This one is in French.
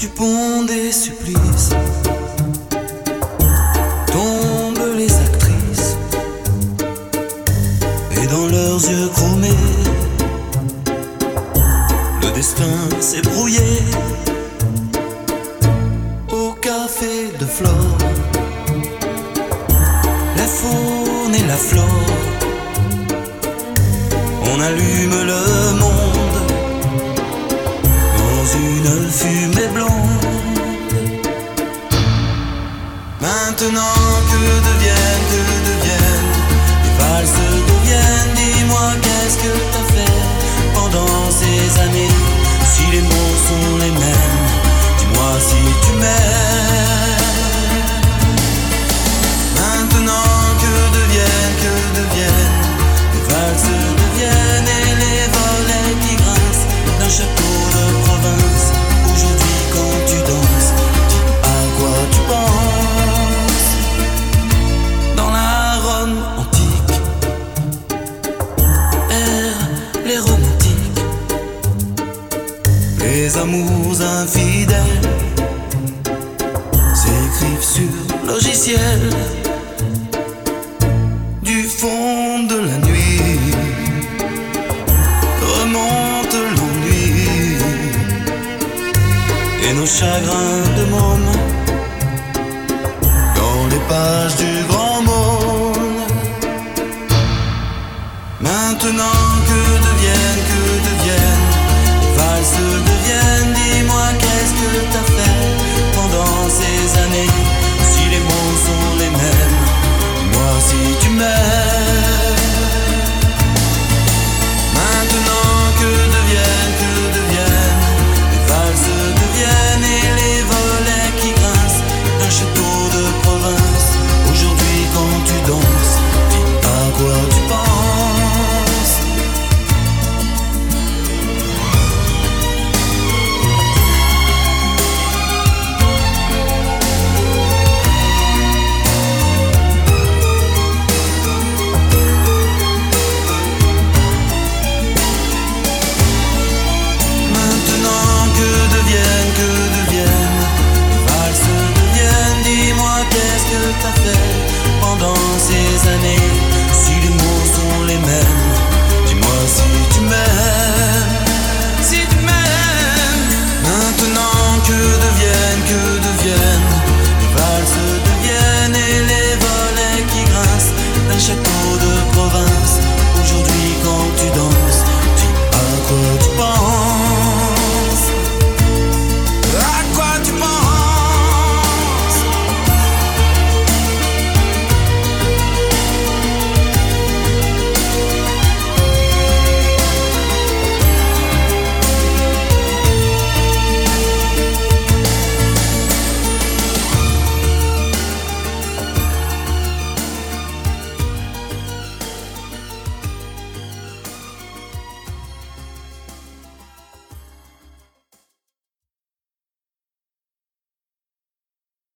Du pont des supplices tombent les actrices, et dans leurs yeux chromés, le destin s'est brouillé. Au café de Flore, la faune et la flore, on allume le monde dans une fumée blonde. Maintenant que deviennent les valses deviennent. Dis-moi qu'est-ce que t'as fait pendant ces années? Si les mots sont les mêmes, dis-moi si tu m'aimes. Maintenant que deviennent les valses deviennent, et les volets qui grincent d'un château de province. Aujourd'hui quand tu danses, dis à quoi tu penses. Dans la Rome antique errent les romantiques, les amours infidèles s'écrivent sur logiciel. Du fond de la nuit remonte l'ennui et nos chagrins de môme dans les pages du grand monde. Maintenant